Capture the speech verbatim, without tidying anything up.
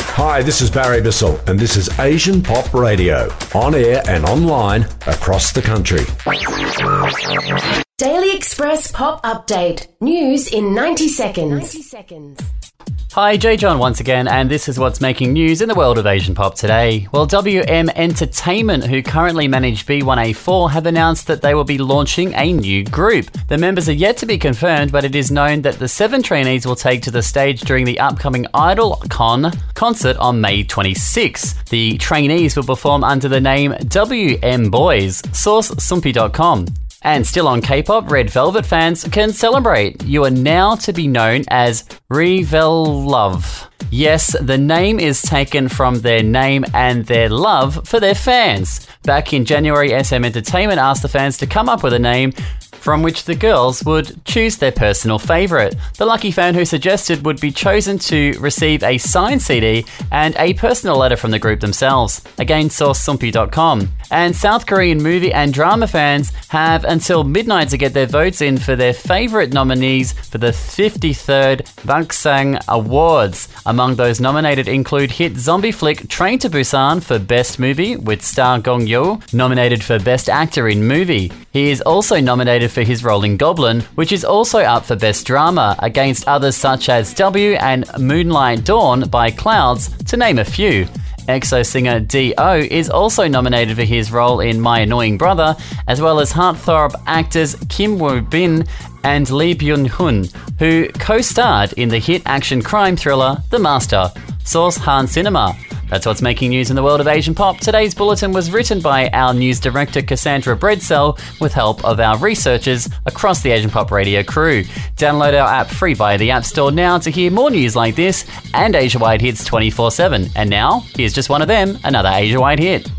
Hi, this is Barry Bissell, and this is Asian Pop Radio, on air and online across the country. Daily Express Pop Update. News in ninety seconds. ninety seconds. Hi, J John once again, and this is what's making news in the world of Asian pop today. Well, W M Entertainment, who currently manage B one A four, have announced that they will be launching a new group. The members are yet to be confirmed, but it is known that the seven trainees will take to the stage during the upcoming IdolCon concert on May twenty-sixth. The trainees will perform under the name W M Boys, source Sumpi dot com. And still on K-pop, Red Velvet fans can celebrate. You are now to be known as Revel-Love. Yes, the name is taken from their name and their love for their fans. Back in January, S M Entertainment asked the fans to come up with a name from which the girls would choose their personal favourite. The lucky fan who suggested would be chosen to receive a signed C D and a personal letter from the group themselves. Again, source Sumpi dot com. And South Korean movie and drama fans have until midnight to get their votes in for their favourite nominees for the fifty-third Bangsang Awards. Among those nominated include hit zombie flick Train to Busan for Best Movie with star Gong Yoo, nominated for Best Actor in Movie. He is also nominated for his role in Goblin, which is also up for Best Drama, against others such as W and Moonlight Dawn by Clouds, to name a few. EXO singer D O is also nominated for his role in My Annoying Brother, as well as heartthrob actors Kim Woo Bin and Lee Byung Hun, who co-starred in the hit action crime thriller The Master. Source Han Cinema. That's what's making news in the world of Asian pop. Today's bulletin was written by our news director Cassandra Bredsell with help of our researchers across the Asian Pop Radio crew. Download our app free via the App Store now to hear more news like this and Asia-wide hits twenty-four seven. And now, here's just one of them, another Asia-wide hit.